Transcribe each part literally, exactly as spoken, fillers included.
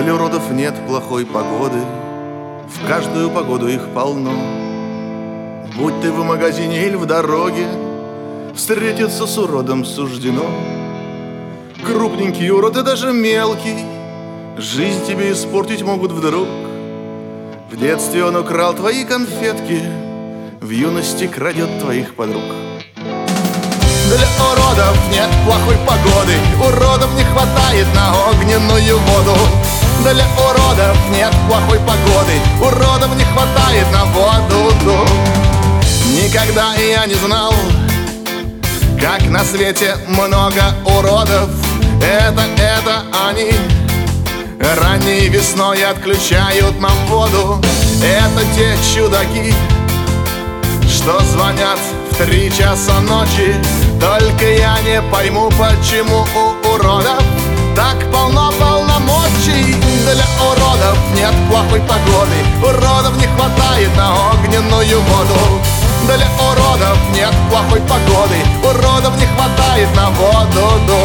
Для уродов нет плохой погоды, в каждую погоду их полно. Будь ты в магазине или в дороге, встретиться с уродом суждено. Крупненький урод и даже мелкий жизнь тебе испортить могут вдруг. В детстве он украл твои конфетки, в юности крадет твоих подруг. Для уродов нет плохой погоды, уродов не хватает на огненную воду. Для уродов нет плохой погоды, уродов не хватает на воду. Никогда я не знал, как на свете много уродов. Это, это они ранней весной отключают нам воду. Это те чудаки, что звонят в три часа ночи. Только я не пойму, почему у уродов так полно полномочий. Для уродов нет плохой погоды, уродов не хватает на огненную воду. Для уродов нет плохой погоды, уродов не хватает на воду.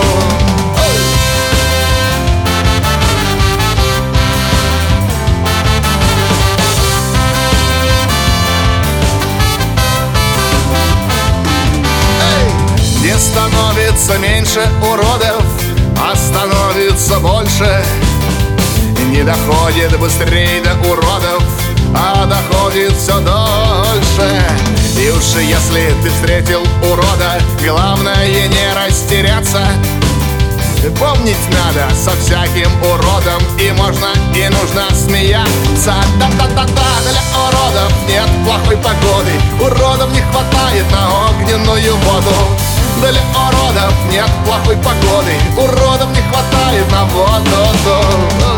Не становится меньше уродов, а становится больше. Не доходит быстрее до уродов, а доходит все дольше. И уж если ты встретил урода, главное не растеряться. Помнить надо, со всяким уродом и можно, и нужно смеяться. Да-да-да-да, для уродов нет плохой погоды, уродов не хватает на огненную воду. Для уродов нет плохой погоды, уродов не хватает на воду.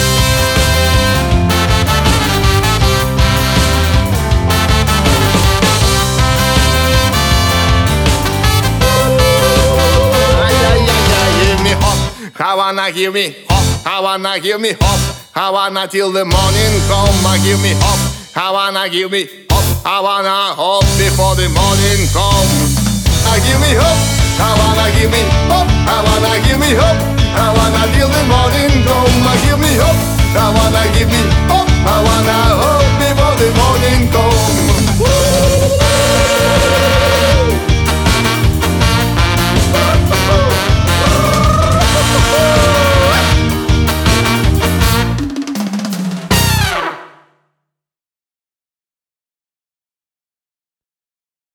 I wanna give me hop, I wanna give me hop, I wanna till the morning come. I give me hop, I wanna give me hop, I wanna hop before the morning come. I give me hop, I wanna give me hop, I wanna give me hop, I wanna till the morning come. I give me hop, I wanna give me hop, I wanna hop before the morning come.